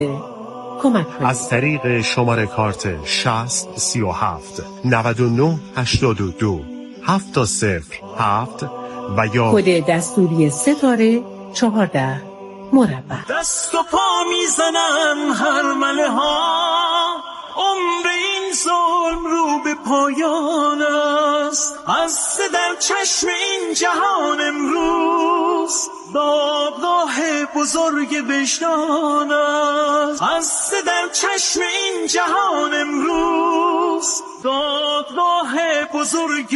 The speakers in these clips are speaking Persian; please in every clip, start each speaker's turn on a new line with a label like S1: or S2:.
S1: کمک کنید.
S2: از طریق شماره کارت 60 37 99 82 707 و یا
S1: کد دستوری ستاره 14 مربع.
S3: دست و پا میزنن هرمله ها، عمر این ظلم رو به پایان است. از در چشم این جهان امروز دادگاه بزرگ وجدان است. از در چشم این جهان امروز دادگاه بزرگ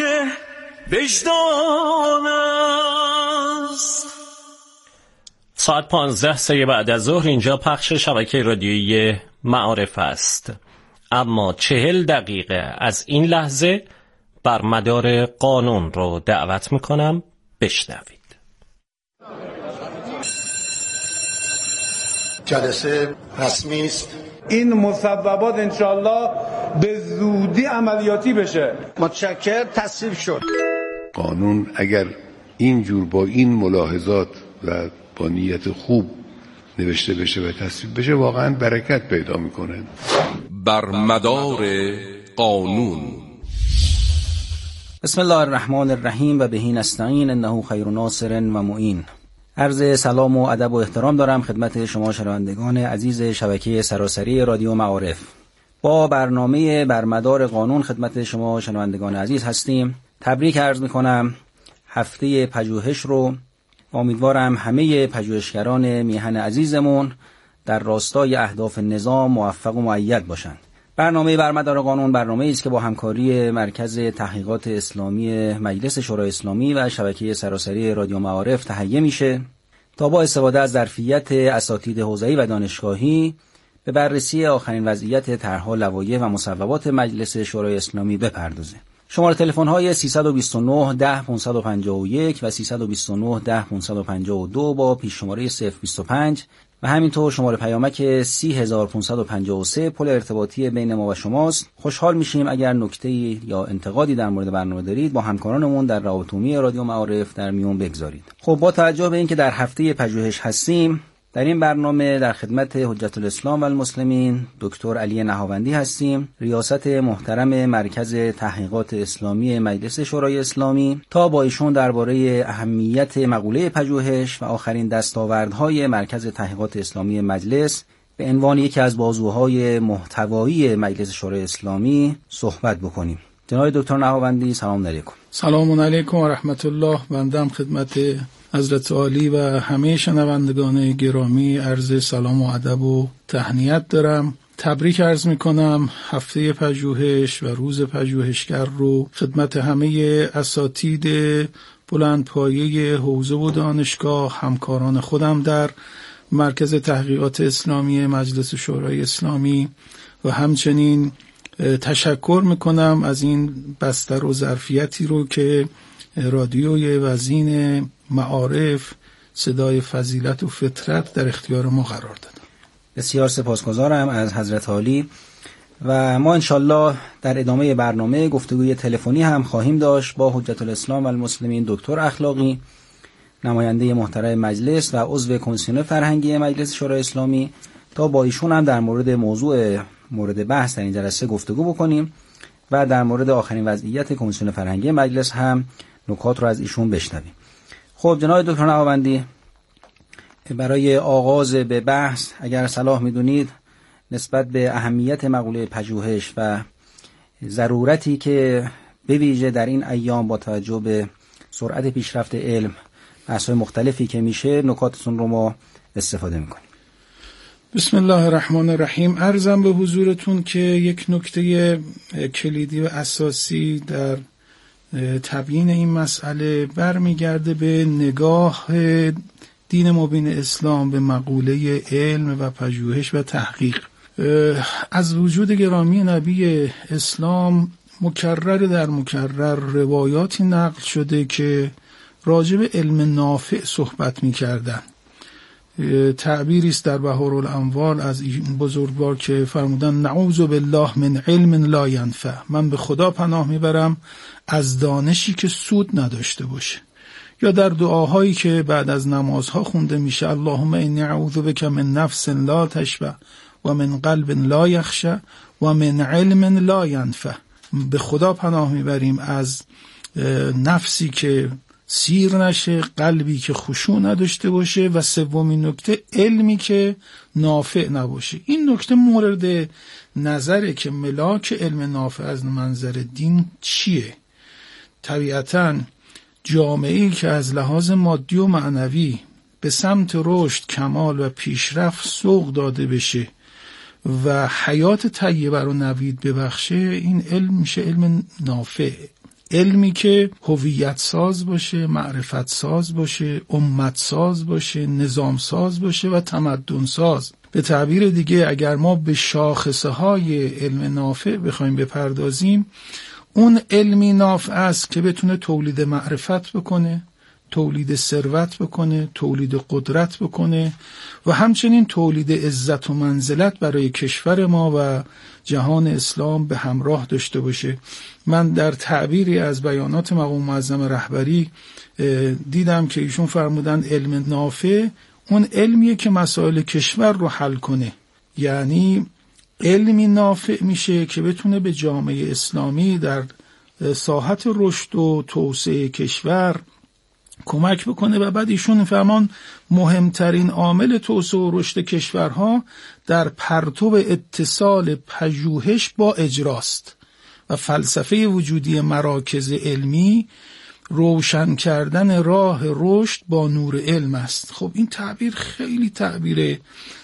S3: وجدان است.
S4: ساعت 15 بعد از ظهر اینجا پخش شبکه رادیویی معارف است. اما 40 دقیقه از این لحظه بر مدار قانون رو دعوت میکنم بشنوید.
S5: جلسه رسمی است.
S6: این مصوبات انشالله به زودی عملیاتی بشه.
S5: متشکر. تصویب شد.
S7: قانون اگر اینجور با این ملاحظات و با نیت خوب نوشته بشه و تصویب بشه واقعا برکت پیدا میکنه.
S8: بر مدار قانون.
S9: بسم الله الرحمن الرحیم و بهی نستعین انه خیر ناصر و معین. عرض سلام و ادب و احترام دارم خدمت شما شنوندگان عزیز شبکه سراسری رادیو معارف. با برنامه بر مدار قانون خدمت شما شنوندگان عزیز هستیم. تبریک عرض میکنم هفته پژوهش رو. امیدوارم همه پژوهشگران میهن عزیزمون در راستای اهداف نظام موفق و مؤید باشند. برنامه بر مدار قانون برنامه‌ای است که با همکاری مرکز تحقیقات اسلامی مجلس شورای اسلامی و شبکه سراسری رادیو معارف تهیه میشه تا با استفاده از ظرفیت اساتید حوزه‌ای و دانشگاهی به بررسی آخرین وضعیت طرح‌ها، لوایح و مصوبات مجلس شورای اسلامی بپردازه. شماره تلفن‌های 329 10 551 و 329 10 552 با پیش شماره 025 و همینطور شماره پیامک 30553 پل ارتباطی بین ما و شماست. خوشحال میشیم اگر نکته‌ای یا انتقادی در مورد برنامه دارید با همکارانمون در روابط عمومی رادیو معارف در میون بگذارید. خب با توجه به اینکه در هفته پژوهش هستیم، در این برنامه در خدمت حجت الاسلام و المسلمین دکتر علی نهاوندی هستیم، ریاست محترم مرکز تحقیقات اسلامی مجلس شورای اسلامی، تا با ایشون درباره اهمیت مقوله پژوهش و آخرین دستاوردهای مرکز تحقیقات اسلامی مجلس به عنوان یکی از بازوهای محتوایی مجلس شورای اسلامی صحبت بکنیم. جناب دکتر نهاوندی سلام علیکم.
S10: سلام علیکم و رحمت الله. بنده خدمت حضرت عالی و همه شنوندگان گرامی عرض سلام و ادب و تهنیت دارم. تبریک عرض میکنم هفته پژوهش و روز پژوهشگر رو خدمت همه اساتید بلندپایه حوزه و دانشگاه، همکاران خودم در مرکز تحقیقات اسلامی مجلس شورای اسلامی و همچنین تشکر میکنم از این بستر و ظرفیتی رو که رادیوی وزین معارف صدای فضیلت و فطرت در اختیار ما قرار داد.
S9: بسیار سپاسگزارم از حضرت عالی و ما انشالله در ادامه برنامه گفتگوی تلفنی هم خواهیم داشت با حجت الاسلام و المسلمین دکتر اخلاقی، نماینده محترم مجلس و عضو کمیسیون فرهنگی مجلس شورای اسلامی، تا با ایشون هم در مورد موضوع مورد بحث در این جلسه گفتگو بکنیم و در مورد آخرین وضعیت کمیسیون فرهنگی مجلس هم نکات رو از ایشون بشنویم. خب جناب دکتر نهاوندی، برای آغاز به بحث اگر صلاح میدونید نسبت به اهمیت مقوله پژوهش و ضرورتی که به ویژه در این ایام با توجه به سرعت پیشرفت علم بحث‌های مختلفی که میشه نکاتتون رو ما استفاده میکنیم.
S10: بسم الله الرحمن الرحیم. عرضم به حضورتون که یک نکته کلیدی و اساسی در تبیین این مسئله برمیگرده به نگاه دین مبین اسلام به مقوله علم و پژوهش و تحقیق. از وجود گرامی نبی اسلام مکرر در مکرر روایاتی نقل شده که راجع به علم نافع صحبت می‌کردند. تعبیری است در بحارالانوار از این بزرگوار که فرمودن نعوذ بالله من علم لا ینفع. من به خدا پناه میبرم از دانشی که سود نداشته باشه. یا در دعاهایی که بعد از نمازها خونده میشه اللهم انی اعوذ بک من نفس لا تشبع و من قلب لا یخشع و من علم لا ینفع. به خدا پناه میبریم از نفسی که سیر نشه، قلبی که خشوع نداشته باشه و سومین نکته علمی که نافع نباشه. این نکته مورد نظره که ملاک علم نافع از منظر دین چیه؟ طبیعتاً جامعه‌ای که از لحاظ مادی و معنوی به سمت رشد، کمال و پیشرفت سوق داده بشه و حیات طیبه رو نوید ببخشه، این علم میشه علم نافع. علمی که هویت ساز باشه، معرفت ساز باشه، امت ساز باشه، نظام ساز باشه و تمدن ساز. به تعبیر دیگه اگر ما به شاخصه های علم نافع بخوایم بپردازیم، اون علمی نافع است که بتونه تولید معرفت بکنه، تولید ثروت بکنه، تولید قدرت بکنه و همچنین تولید عزت و منزلت برای کشور ما و جهان اسلام به همراه داشته باشه. من در تعبیری از بیانات مقام معظم رهبری دیدم که ایشون فرمودن علم نافع اون علمیه که مسائل کشور رو حل کنه، یعنی علمی نافع میشه که بتونه به جامعه اسلامی در ساحت رشد و توسعه کشور کمک بکنه. و بعد ایشون فرمان مهمترین عامل توسعه و رشد کشورها در پرتو اتصال پژوهش با اجراست و فلسفه وجودی مراکز علمی روشن کردن راه رشد با نور علم است. خب این تعبیر خیلی تعبیر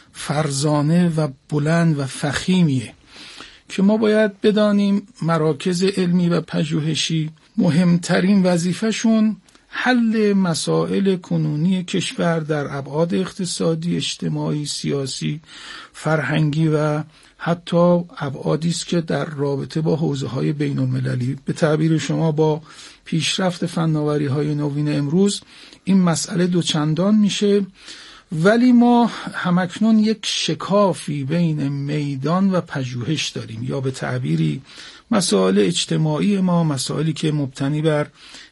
S10: فرزانه و بلند و فخیمیه که ما باید بدانیم مراکز علمی و پژوهشی مهمترین وظیفه‌شون حل مسائل کنونی کشور در ابعاد اقتصادی، اجتماعی، سیاسی، فرهنگی و حتی ابعادی است که در رابطه با حوزه‌های بین‌المللی. به تعبیر شما با پیشرفت فناوری‌های نوین امروز این مسئله دوچندان میشه، ولی ما همکنون یک شکافی بین میدان و پژوهش داریم، یا به تعبیری مسائل اجتماعی ما، مسائلی که مبتنی بر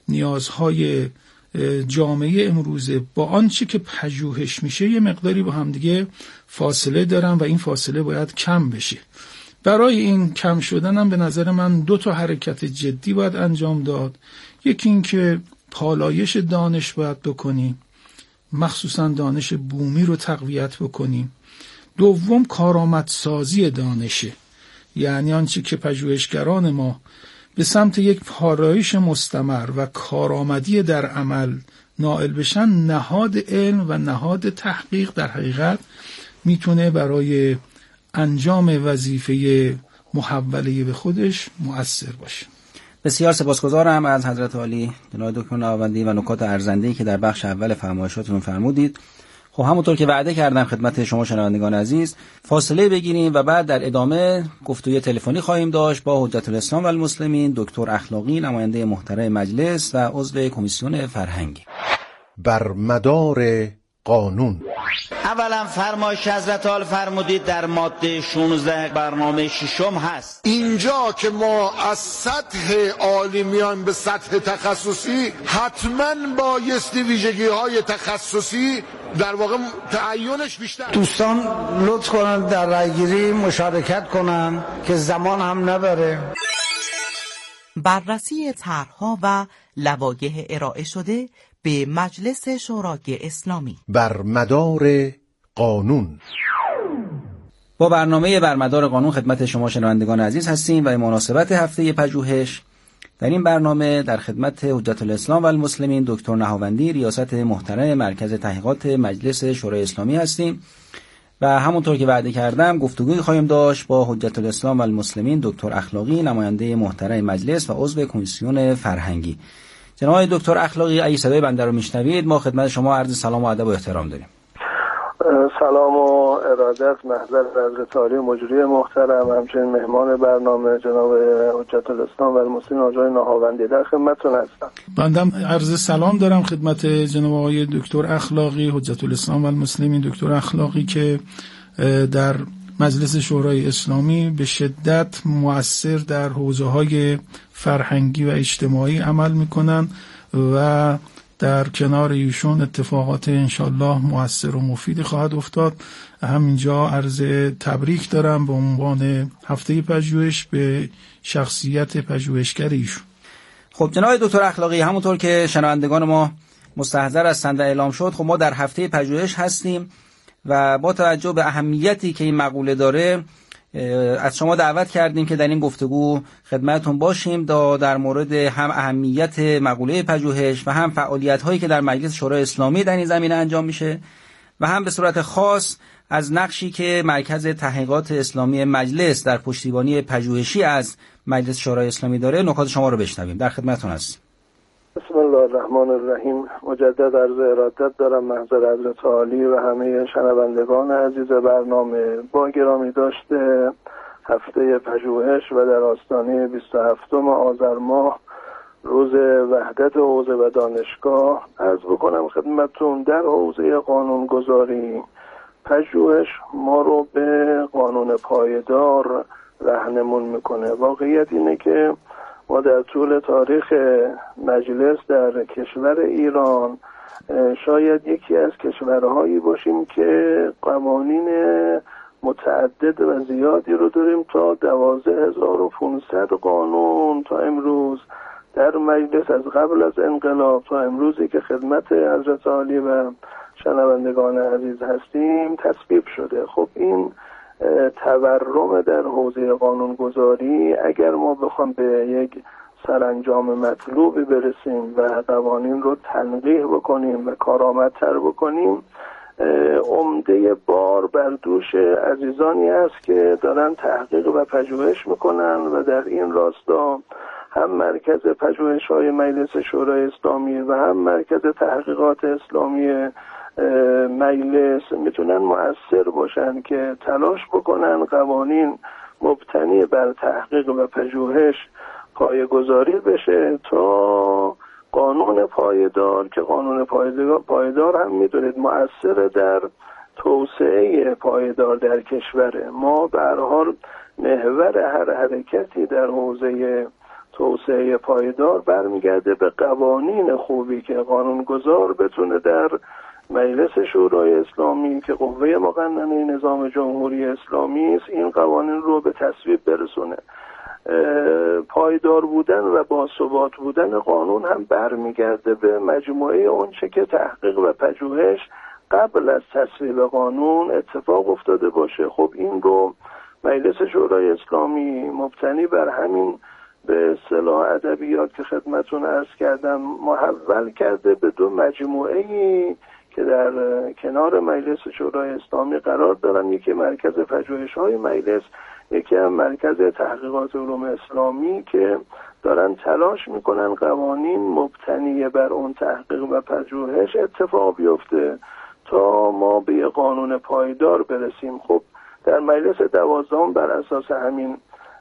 S10: نیازهای جامعه امروزه با آنچه که پژوهش میشه یه مقداری با هم دیگه فاصله دارن و این فاصله باید کم بشه. برای این کم شدن هم به نظر من 2 حرکت جدی باید انجام داد. یکی این که پالایش دانش باید بکنیم، مخصوصا دانش بومی رو تقویت بکنیم. دوم کارآمدسازی دانشه، یعنی آنچه که پژوهشگران ما به سمت یک پالایش مستمر و کارآمدی در عمل نائل بشن، نهاد علم و نهاد تحقیق در حقیقت میتونه برای انجام وظیفه محوله به خودش مؤثر باشه.
S9: بسیار سپاسگزارم از حضرت عالی جناب دکتر نهاوندی و نکات ارزنده‌ای که در بخش اول فرمایشاتتون فرمودید. خب همونطور که وعده کردم خدمت شما شنوندگان عزیز فاصله بگیریم و بعد در ادامه گفتگوی تلفنی خواهیم داشت با حجت الاسلام و المسلمین دکتر اخلاقی، نماینده محترم مجلس و عضو کمیسیون فرهنگی.
S2: بر مدار قانون.
S5: اولا فرمایش حضرت عالی فرمودید در ماده 16 برنامه 6 هست.
S11: اینجا که ما از سطح عالی میایم به سطح تخصصی، حتما بایستی ویژگی‌های تخصصی در واقع تعیینش بیشتر.
S12: دوستان لطف کنن در رأی‌گیری مشارکت کنن که زمان هم نبره.
S13: بررسی طرح‌ها و لوایح ارائه شده به مجلس شورای اسلامی.
S2: بر مدار قانون.
S9: با برنامه بر مدار قانون خدمت شما شنوندگان عزیز هستیم و به مناسبت هفته پژوهش در این برنامه در خدمت حجت الاسلام و المسلمین دکتر نهاوندی، ریاست محترم مرکز تحقیقات مجلس شورای اسلامی هستیم و همونطور که وعده کردم گفتگویی خواهیم داشت با حجت الاسلام و المسلمین دکتر اخلاقی، نماینده محترم مجلس و عضو کمیسیون فرهنگی. جناب دکتر اخلاقی، اگه صدای بنده رو میشنوید ما خدمت شما عرض سلام و ادب و احترام داریم.
S14: سلام و ارادت محضر حضرت عالی مجری محترم، همچنین مهمان برنامه جناب حجت الاسلام و المسلمین آقای نهاوندی در خدمتتون هستم.
S10: بندم عرض سلام دارم خدمت جناب آقای دکتر اخلاقی، حجت الاسلام و المسلمین دکتر اخلاقی که در مجلس شورای اسلامی به شدت مؤثر در حوزه‌های فرهنگی و اجتماعی عمل میکنن و در کنار ایشون اتفاقات انشالله مؤثر و مفیدی خواهد افتاد. همینجا عرض تبریک دارم به عنوان هفته پژوهش به شخصیت پژوهشگر ایشون.
S9: خب جناب دکتر اخلاقی، همونطور که شنوندگان ما مستحضر هستند اعلام شد، خب ما در هفته پژوهش هستیم و با توجه به اهمیتی که این مقوله داره از شما دعوت کردیم که در این گفتگو خدمتتون باشیم در مورد هم اهمیت مقوله پژوهش و هم فعالیت‌هایی که در مجلس شورای اسلامی در این زمینه انجام میشه و هم به صورت خاص از نقشی که مرکز تحقیقات اسلامی مجلس در پشتیبانی پژوهشی از مجلس شورای اسلامی داره. نکات شما رو بشنویم. در خدمتتون هستیم.
S14: بسم الله الرحمن الرحیم. مجدد عرض ارادت دارم محضر حضرت عالی و همه شنوندگان عزیز برنامه. با گرامی داشته هفته پژوهش و در آستانه 27 آذر ماه روز وحدت حوزه و دانشگاه عرض بکنم خدمتتون در حوزه قانونگذاری پژوهش ما رو به قانون پایدار راهنمون میکنه. واقعیت اینه که ما در طول تاریخ مجلس در کشور ایران شاید یکی از کشورهایی باشیم که قوانین متعدد و زیادی رو داریم. تا 12500 قانون تا امروز در مجلس از قبل از انقلاب تا امروزی که خدمت حضرت عالی و شنوندگان عزیز هستیم تصویب شده. خب این تورم در حوزه قانونگذاری اگر ما بخوام به یک سرانجام مطلوبی برسیم و قوانین رو تنقیح بکنیم و کارآمدتر بکنیم، عمده بار بر دوش عزیزانی است که دارن تحقیق و پژوهش میکنن و در این راستا هم مرکز پژوهش‌های مجلس شورای اسلامی و هم مرکز تحقیقات اسلامی مجلس میتونن مؤثر باشن که تلاش بکنن قوانین مبتنی بر تحقیق و پژوهش پایه‌گذاری بشه تا قانون پایدار که قانون پایدار هم میدونید مؤثر در توسعه پایدار در کشور ما. به هر حال محور هر حرکتی در حوزه توسعه پایدار برمیگرده به قوانین خوبی که قانونگذار بتونه در مجلس شورای اسلامی که قوه مقننه نظام جمهوری اسلامی است این قوانین رو به تصویب برسونه. پایدار بودن و باثبات بودن قانون هم برمیگرده به مجموعه اونچه که تحقیق و پژوهش قبل از تصویب قانون اتفاق افتاده باشه. خب این رو مجلس شورای اسلامی مبتنی بر همین به اصطلاح ادبیات که خدمتون عرض کردم محول کرده به دو مجموعه‌ای که در کنار مجلس شورای اسلامی قرار دارن. یکی مرکز پژوهش‌های مجلس، یکی هم مرکز تحقیقات علوم اسلامی که دارن تلاش میکنن قوانین مبتنی بر اون تحقیق و پژوهش اتفاق بیفته تا ما به قانون پایدار برسیم. خب در مجلس 12 بر اساس همین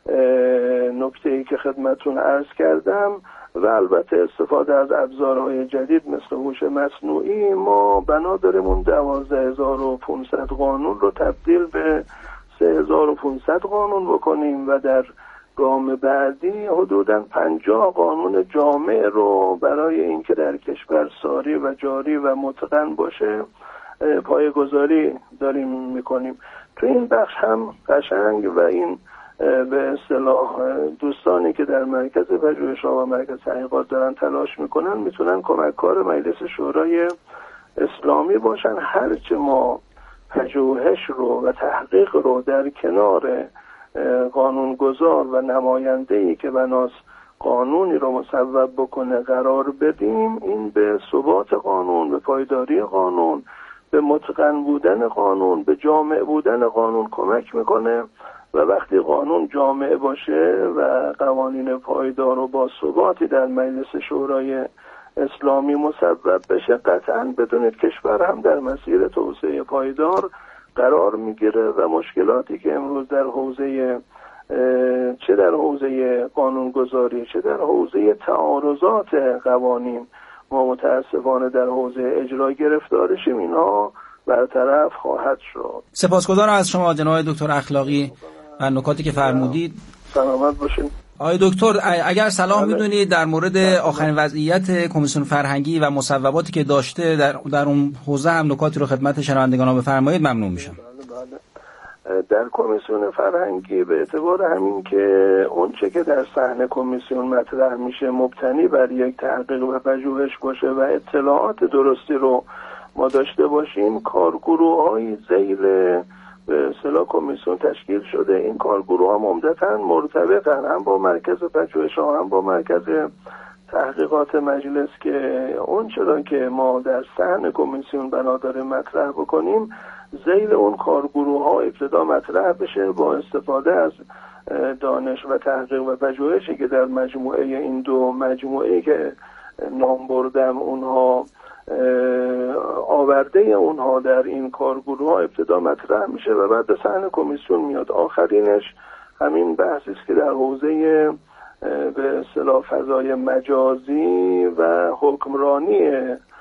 S14: نکته‌ای که خدمتون عرض کردم و البته استفاده از ابزارهای جدید مثل هوش مصنوعی ما بنا داریم اون 12500 قانون رو تبدیل به 3500 قانون بکنیم و در گام بعدی حدوداً 50 قانون جامع رو برای اینکه در کشور ساری و جاری و متقن باشه پایه‌گذاری داریم میکنیم. تو این بخش هم قشنگ و این به اصطلاح دوستانی که در مرکز پژوهش‌ها و مرکز تحقیقات دارن تلاش میکنن میتونن کمککار مجلس شورای اسلامی باشن. هرچه ما پژوهش رو و تحقیق رو در کنار قانونگذار و نماینده‌ای که بناس قانونی رو مصوب بکنه قرار بدیم، این به ثبات قانون، به پایداری قانون، به متقن بودن قانون، به جامع بودن قانون کمک میکنه و وقتی قانون جامع باشه و قوانین پایدار و با ثباتی در مجلس شورای اسلامی مصوب بشه قطعاً بدونید کشور هم در مسیر توسعه پایدار قرار میگیره و مشکلاتی که امروز در حوزه چه در حوزه قانونگذاری چه در حوزه تعارضات قوانین ما متاسفانه در حوزه اجرا گرفتارشیم اینها برطرف خواهد شد.
S9: سپاسگزارم از شما جناب دکتر اخلاقی و نکاتی که فرمودید.
S14: سلامت باشین.
S9: آقای دکتر اگر صلاح میدونید در مورد آخرین وضعیت کمیسیون فرهنگی و مصوباتی که داشته در اون حوزه هم نکاتی رو خدمت شنوندگان بفرمایید ممنون میشم.
S14: در کمیسیون فرهنگی به اعتبار همین که اون چه که در صحن کمیسیون مطرح میشه مبتنی بر یک تحقیق و پژوهش باشه و اطلاعات درستی رو ما داشته باشیم، کارگروه‌های ذیل به اصطلاح کمیسیون تشکیل شده. این کارگروه‌ها عمدتاً مرتبطن هم با مرکز پژوهش‌ها هم با مرکز تحقیقات مجلس که اون چرا که ما در صحن کمیسیون بنا داره مطرح بکنیم ذیل اون کارگروه‌ها ابتدا مطرح بشه با استفاده از دانش و تحقیق و پژوهشی که در مجموعه این دو مجموعه که نام بردم اونها آورده اونها در این کارگروه‌ها ابتدا مطرح میشه و بعد به صحن کمیسیون میاد. آخرینش همین بحثی است که در حوزه به اصطلاح فضای مجازی و حکمرانی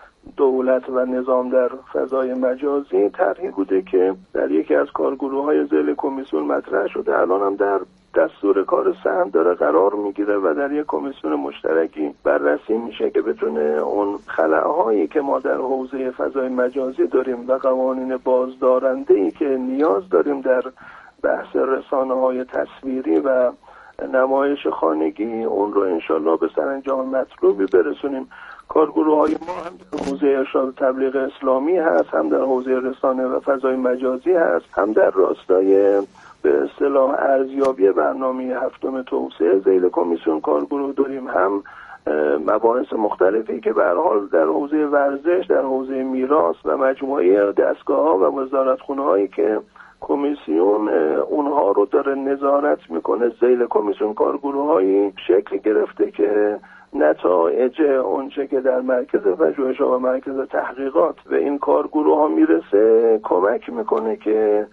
S14: دولت و نظام در فضای مجازی طرحی بوده که در یکی از کارگروه‌های ذیل کمیسیون مطرح شده، الان هم در دستور کار صحن داره قرار میگیره و در یک کمیسیون مشترکی بررسی میشه که بتونه اون خلأهایی که ما در حوزه فضای مجازی داریم و قوانین بازدارنده‌ای که نیاز داریم در بحث رسانه‌های تصویری و نمایش خانگی اون رو انشالله به سرانجام مطلوبی برسونیم. کارگروه‌های ما هم در حوزه ارشاد تبلیغ اسلامی هست، هم در حوزه رسانه و فضای مجازی هست، هم در راستای به اصطلاح ارزیابی برنامه هفتم توسعه ذیل کمیسیون کارگروه داریم، هم مباحث مختلفی که به هر حال در حوزه ورزش، در حوزه میراث و مجموعه دستگاه‌ها و وزارتخونه‌هایی که کمیسیون اونها رو داره نظارت میکنه ذیل کمیسیون کارگروه‌هایی شکل گرفته که نتایج اونچه که در مرکز پژوهش‌ها و مرکز تحقیقات به این کارگروه‌ها میرسه کمک میکنه که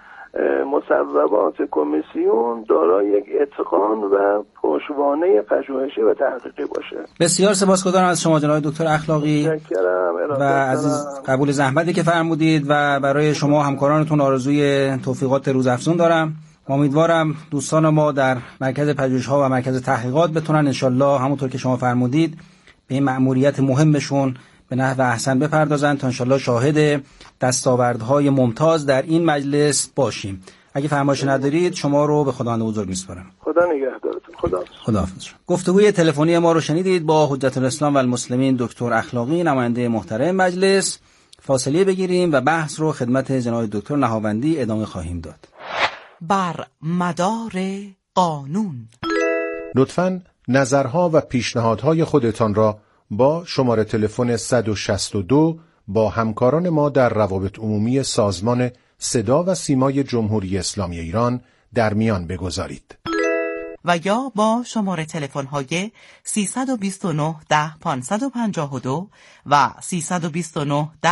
S14: مصوبات کمیسیون دارای یک اتقان و پشتوانه پژوهشی و تحقیقی باشه.
S9: بسیار سپاسگزارم از شما جناب دکتر اخلاقی و عزیز قبول زحمتی که فرمودید و برای شما همکارانتون آرزوی توفیقات روزافزون دارم. امیدوارم دوستان ما در مرکز پژوهش‌ها و مرکز تحقیقات بتونن انشالله همونطور که شما فرمودید به این مأموریت مهمشون به نحو احسن بپردازن تا انشالله شاهد دستاوردهای ممتاز در این مجلس باشیم. اگه فرمایش ندارید شما رو به خداوند بزرگ میسپارم.
S14: خدا نگهدارتون.
S9: خداحافظ. گفتگوی تلفنی ما رو شنیدید با حجت الاسلام و المسلمین دکتر اخلاقی نماینده محترم مجلس. فاصله بگیریم و بحث رو خدمت جناب دکتر نهاوندی ادامه خواهیم داد.
S13: بر مدار قانون
S15: لطفاً نظرها و پیشنهادهای خودتان را با شماره تلفن 162 با همکاران ما در روابط عمومی سازمان صدا و سیمای جمهوری اسلامی ایران در میان بگذارید
S13: و یا با شماره تلفن‌های 329 10 552 و 329 10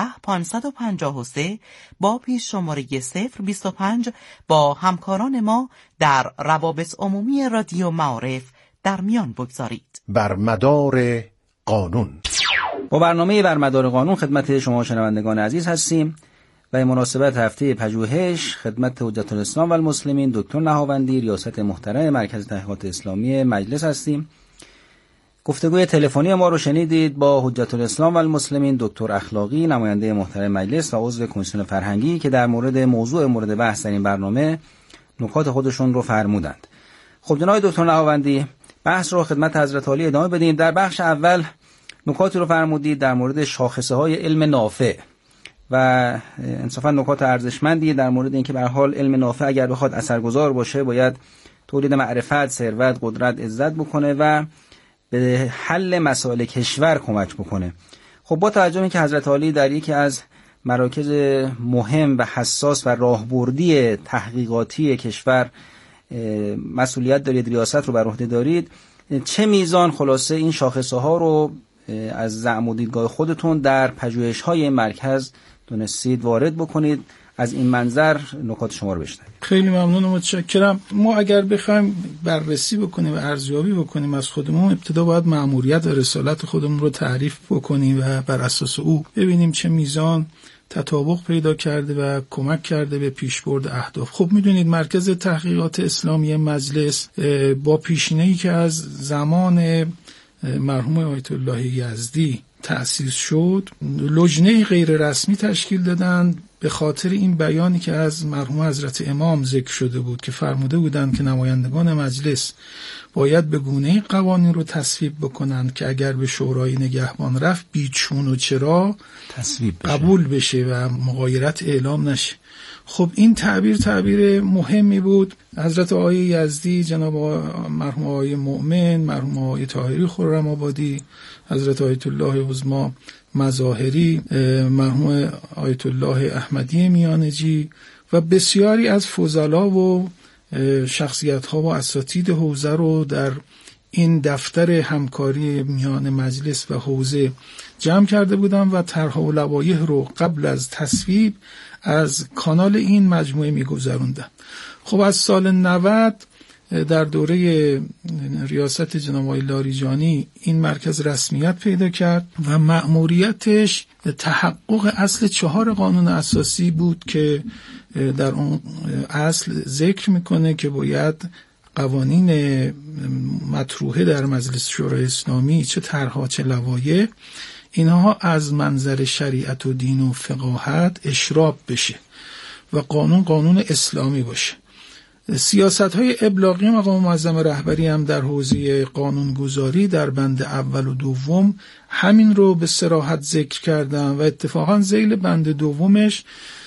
S13: 553 با پیش شماره 025 با همکاران ما در روابط عمومی رادیو معارف در میان بگذارید.
S15: بر مدار قانون.
S9: با برنامه بر مدار قانون خدمت شما شنوندگان عزیز هستیم و به مناسبت هفته پژوهش خدمت حجت الاسلام و المسلمین دکتر نهاوندی ریاست محترم مرکز تحقیقات اسلامی مجلس هستیم. گفتگوی تلفنی ما رو شنیدید با حجت الاسلام و المسلمین دکتر اخلاقی نماینده محترم مجلس و عضو کمیسیون فرهنگی که در مورد موضوع مورد بحث در این برنامه نکات خودشون رو فرمودند. خب جناب دکتر نهاوندی بحث رو خدمت حضرت عالی ادامه بدیم. در بخش اول نکاتی رو فرمودید در مورد شاخصه‌های علم نافع و انصافا نکات ارزشمندی در مورد اینکه به هر حال علم نافع اگر بخواد اثرگذار باشه باید تولید معرفت، ثروت، قدرت، عزت بکنه و به حل مسائل کشور کمک بکنه. خب با توجه به اینکه حضرت عالی در یکی از مراکز مهم و حساس و راهبردی تحقیقاتی کشور مسئولیت دارید، ریاست رو بر عهده دارید، چه میزان خلاصه این شاخصه‌ها رو از زعم و دیدگاه خودتون در پژوهش‌های این مرکز دونستید وارد بکنید؟ از این منظر نکات شما رو بشنویم.
S10: خیلی ممنون و متشکرم. ما اگر بخوایم بررسی بکنیم و ارزیابی بکنیم از خودمون، ابتدا باید مأموریت و رسالت خودمون رو تعریف بکنیم و بر اساس او ببینیم چه میزان تطابق پیدا کرده و کمک کرده به پیشبرد اهداف. خب میدونید مرکز تحقیقات اسلامی مجلس با پیشینه‌ای که از زمان مرحوم آیت الله یزدی تأسیس شد، لجنه غیر رسمی تشکیل دادن به خاطر این بیانی که از مرحوم حضرت امام ذکر شده بود که فرموده بودند که نمایندگان مجلس باید به گونه‌ای قوانین رو تصویب بکنند که اگر به شورای نگهبان رفت بیچون و چرا
S9: تصویب بشه،
S10: قبول بشه و مغایرت اعلام نشه. خب این تعبیر مهمی بود. حضرت آقای یزدی، جناب مرحوم آقای مؤمن، مرحوم آقای طاهری خرم‌آبادی، حضرت آیت الله عظمی مظاهری، مرحوم آیت الله احمدی میانجی و بسیاری از فضلا و شخصیت‌ها و اساتید حوزه رو در این دفتر همکاری میان مجلس و حوزه جمع کرده بودم و طرح‌ها و لوایح رو قبل از تصویب از کانال این مجموعه می‌گذروندم. خب از سال 90 در دوره ریاست جناب آقای لاریجانی این مرکز رسمیت پیدا کرد و مأموریتش تحقق اصل 4 قانون اساسی بود که در اون اصل ذکر میکنه که باید قوانین مطروحه در مجلس شورای اسلامی، چه طرح‌ها چه لوایح، اینها از منظر شریعت و دین و فقاهت اشراب بشه و قانون اسلامی باشه. سیاست‌های ابلاغی مقام معظم رهبری هم در حوزه قانونگذاری در بند اول و دوم همین رو به صراحت ذکر کردن و اتفاقا ذیل بند دومش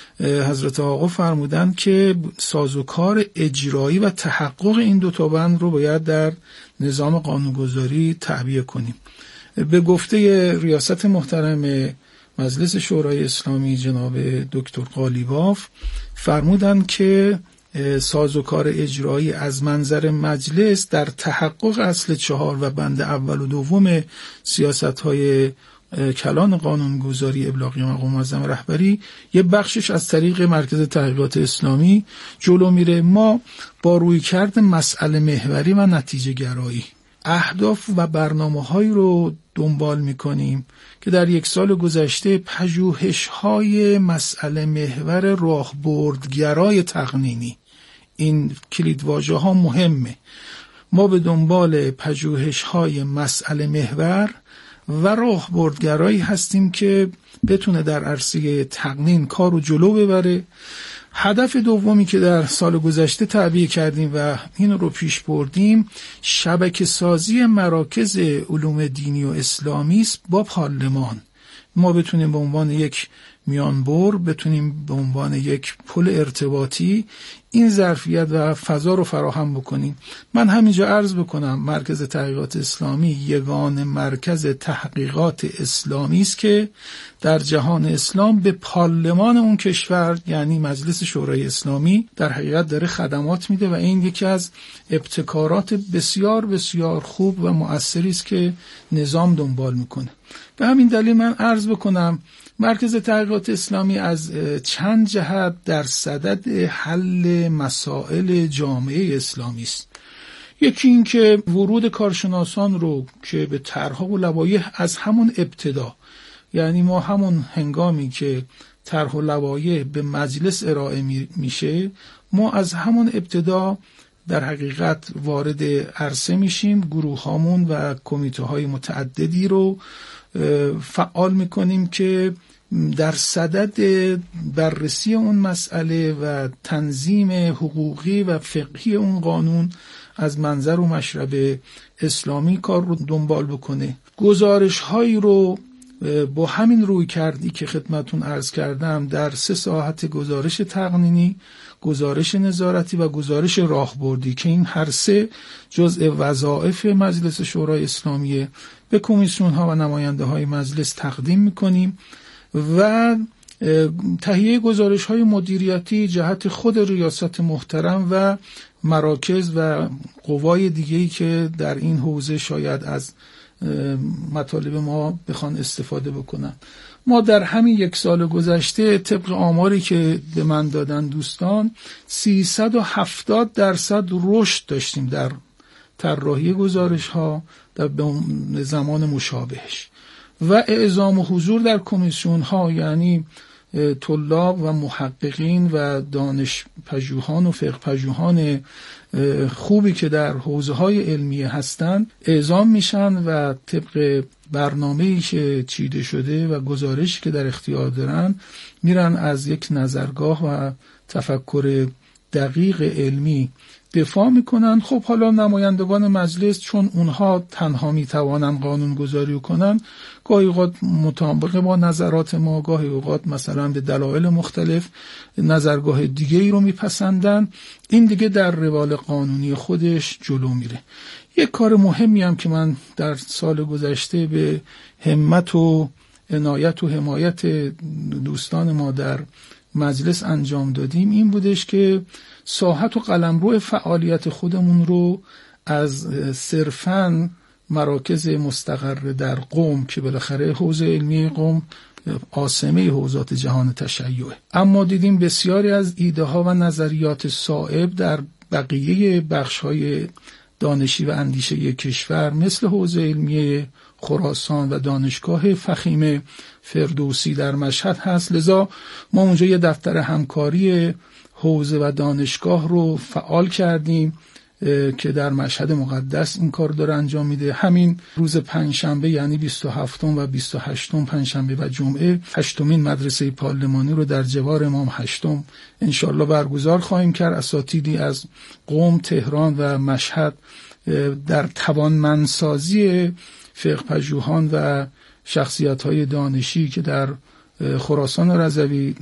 S10: حضرت آقا فرمودن که سازوکار اجرایی و تحقق این 2 بند رو باید در نظام قانونگذاری تعبیه کنیم. به گفته ریاست محترم مجلس شورای اسلامی جناب دکتر قالیباف فرمودن که سازوکار اجرایی از منظر مجلس در تحقق اصل 4 و بند اول و دوم سیاست‌های کلان قانونگذاری ابلاغی مقام معظم رهبری یه بخشش از طریق مرکز تحقیقات اسلامی جلو میره. ما با رویکرد مسئله محوری و نتیجه گرایی اهداف و برنامه‌هایی رو دنبال می‌کنیم که در 1 سال گذشته پژوهش‌های مسئله محور راهبردگرای تقنینی، این کلیدواژه‌ها مهمه. ما به دنبال پژوهش‌های مسئله محور و راهبردگرایی هستیم که بتونه در عرصه تقنین کار رو جلو ببره. هدف دومی که در سال گذشته تعبیه کردیم و این رو پیش بردیم شبکه سازی مراکز علوم دینی و اسلامی است با پارلمان. ما بتونیم به عنوان یک میانبر، بتونیم به عنوان یک پل ارتباطی این ظرفیت و فضا رو فراهم بکنیم. من همینجا عرض بکنم مرکز تحقیقات اسلامی یگانه مرکز تحقیقات اسلامی است که در جهان اسلام به پارلمان اون کشور یعنی مجلس شورای اسلامی در حقیقت داره خدمات میده و این یکی از ابتکارات بسیار بسیار خوب و مؤثری است که نظام دنبال میکنه. به همین دلیل من عرض بکنم مرکز تحقیقات اسلامی از چند جهت در صدد حل مسائل جامعه اسلامی است. یکی این که ورود کارشناسان رو که به طرح‌ها و لوایح از همون ابتدا، یعنی ما همون هنگامی که طرح و لوایح به مجلس ارائه میشه ما از همون ابتدا در حقیقت وارد عرصه میشیم، گروه‌هامون و کمیته‌های متعددی رو فعال میکنیم که در صدد بررسی اون مسئله و تنظیم حقوقی و فقهی اون قانون از منظر و مشرب اسلامی کار رو دنبال بکنه. گزارش هایی رو با همین روی کردی که خدمتون عرض کردم در 3 ساحت گزارش تقنینی، گزارش نظارتی و گزارش راهبردی که این هر 3 جزء وظایف مجلس شورای اسلامی به کمیسیون ها و نماینده های مجلس تقدیم میکنیم و تهیه گزارش های مدیریتی جهت خود ریاست محترم و مراکز و قوای دیگه‌ای که در این حوزه شاید از مطالب ما بخوان استفاده بکنن. ما در همین 1 سال گذشته طبق آماری که به من دادن دوستان 370% رشد داشتیم در طراحی گزارش ها در زمان مشابهش و اعزام حضور در کمیسیون ها، یعنی طلاب و محققین و دانشپژوهان و فقه‌پژوهان خوبی که در حوزه‌های علمیه هستند اعزام میشن و طبق برنامه‌ای که چیده شده و گزارشی که در اختیار دارن میرن از یک نظرگاه و تفکر دقیق علمی دفاع میکنن. خب حالا نمایندگان مجلس چون اونها تنها میتوانن قانون گذاری کنن، گاهی اوقات مطابق با نظرات ما، گاهی اوقات مثلا به دلایل مختلف نظرگاه دیگه ای رو میپسندن. این دیگه در روال قانونی خودش جلو میره. یک کار مهمی هم که من در سال گذشته به همت و عنایت و حمایت دوستان ما در مجلس انجام دادیم این بودش که ساحت و قلمرو فعالیت خودمون رو از صرفاً مراکز مستقر در قم که بالاخره حوزه علمی قم عاصمه حوزات جهان تشیعه، اما دیدیم بسیاری از ایده ها و نظریات صائب در بقیه بخش های دانشی و اندیشه کشور مثل حوزه علمی خراسان و دانشگاه فخیم فردوسی در مشهد هست. لذا ما اونجا یه دفتر همکاری حوزه و دانشگاه رو فعال کردیم که در مشهد مقدس این کار داره انجام میده. همین روز پنجشنبه یعنی 27 و 28 پنجشنبه و جمعه 8مین مدرسه پارلمانی رو در جوار امام هشتم انشالله برگزار خواهیم کرد. اساتیدی از قم، تهران و مشهد در توانمندسازی فقه‌پژوهان و شخصیت‌های دانشی که در خراسان رضوی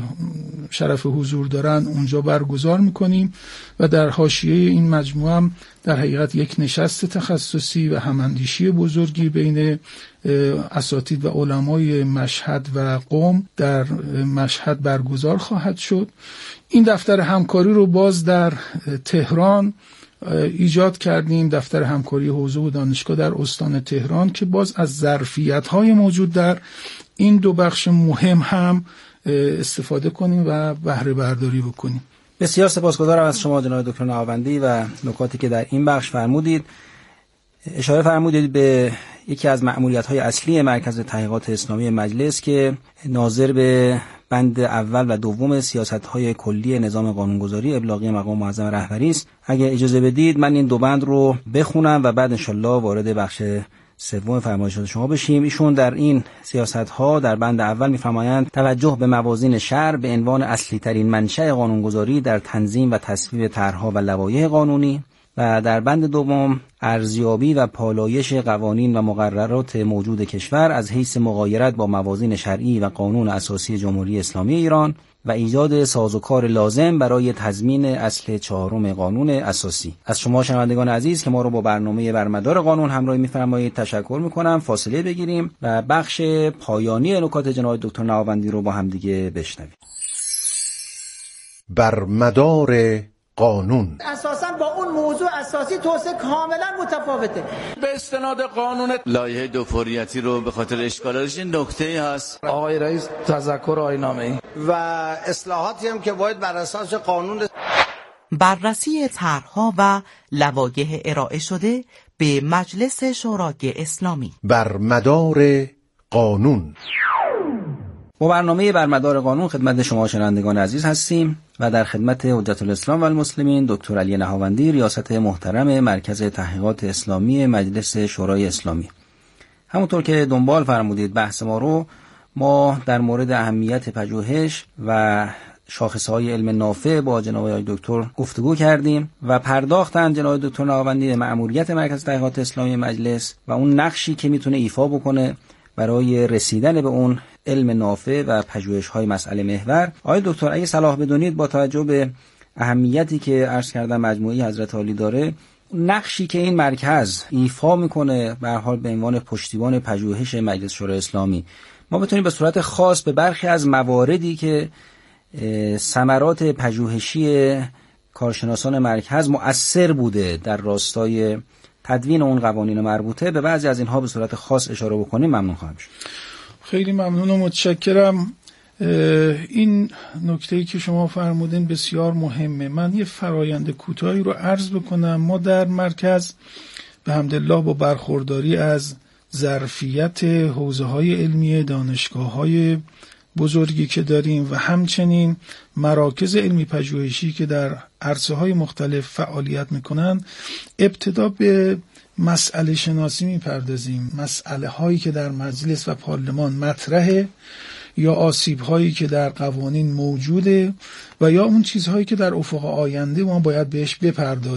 S10: شرف حضور دارن اونجا برگزار میکنیم و در حاشیه این مجموعه هم در حقیقت یک نشست تخصصی و هماندیشی بزرگی بین اساتید و علمای مشهد و قم در مشهد برگزار خواهد شد. این دفتر همکاری رو باز در تهران ایجاد کردیم، دفتر همکاری حوزه و دانشگاه در استان تهران، که باز از ظرفیت‌های موجود در این دو بخش مهم هم استفاده کنیم و بهره برداری بکنیم.
S9: بسیار سپاسگزارم از شما جناب دکتر نهاوندی و نکاتی که در این بخش فرمودید. اشاره فرمودید به یکی از مأموریت‌های اصلی مرکز تحقیقات اسلامی مجلس که ناظر به بند اول و دوم سیاست‌های کلی نظام قانونگذاری ابلاغی مقام معظم رهبری است. اگه اجازه بدید من این دو بند رو بخونم و بعد انشالله وارد بخش سوم فرمایشات شما بشیم. ایشون در این سیاست‌ها در بند اول می‌فرمایند توجه به موازین شرع به عنوان اصلی ترین منشأ قانونگذاری در تنظیم و تصویب طرح‌ها و لوایح قانونی، و در بند دوم ارزیابی و پالایش قوانین و مقررات موجود کشور از حیث مغایرت با موازین شرعی و قانون اساسی جمهوری اسلامی ایران و ایجاد سازوکار لازم برای تضمین اصل چهارم قانون اساسی. از شما شنوندگان عزیز که ما رو با برنامه برمدار قانون همراهی می‌فرمایید تشکر می‌کنم. فاصله بگیریم و بخش پایانی نکات جناب دکتر نهاوندی رو با هم دیگه بشنویم.
S15: برمدار قانون
S16: اساساً با اون موضوع اساسی توسعه کاملا متفاوته.
S5: به استناد قانون لایحه دوفوریتی رو به خاطر اشکالاتش نکته‌ای هست.
S12: آقای رئیس تذکر آیین‌نامه‌ای و اصلاحاتی هم که باید بر اساس قانون
S13: بررسی طرح‌ها و لوایح ارائه شده به مجلس شورای اسلامی.
S15: برمدار قانون.
S9: با برنامه برمدار قانون خدمت شما شنوندگان عزیز هستیم و در خدمت حجت الاسلام و المسلمین دکتر علی نهاوندی ریاست محترم مرکز تحقیقات اسلامی مجلس شورای اسلامی. همونطور که دنبال فرمودید بحث ما در مورد اهمیت پژوهش و شاخصهای علم نافع با جناب آقای دکتر گفتگو کردیم و پرداختن جناب دکتر نهاوندی به مأموریت مرکز تحقیقات اسلامی مجلس و اون نقشی که میتونه ایفا بکنه برای رسیدن به اون علم نافع و پژوهش‌های مسئله محور. آقای دکتر اگه صلاح بدونید با توجه به اهمیتی که عرض کردم مجموعه حضرت عالی داره، نقشی که این مرکز ایفا میکنه به هر حال به عنوان پشتیبان پژوهش مجلس شورای اسلامی، ما بتونیم به صورت خاص به برخی از مواردی که ثمرات پژوهشی کارشناسان مرکز مؤثر بوده در راستای تدوین اون قوانین مربوطه، به بعضی از اینها به صورت خاص اشاره بکنیم ممنون خواهم شد.
S10: خیلی ممنون و متشکرم. این نکته‌ای که شما فرمودین بسیار مهمه. من یه فرایند کوتاهی رو عرض بکنم. ما در مرکز به حمدالله با برخورداری از ظرفیت حوزه‌های علمی دانشگاه‌های بزرگی که داریم و همچنین مراکز علمی پژوهشی که در عرصه‌های مختلف فعالیت میکنن، ابتدا به مسئله شناسی میپردازیم، مسئله هایی که در مجلس و پارلمان مطرحه یا آسیب هایی که در قوانین موجوده و یا اون چیزهایی که در افق آینده ما باید بهش بپردازیم.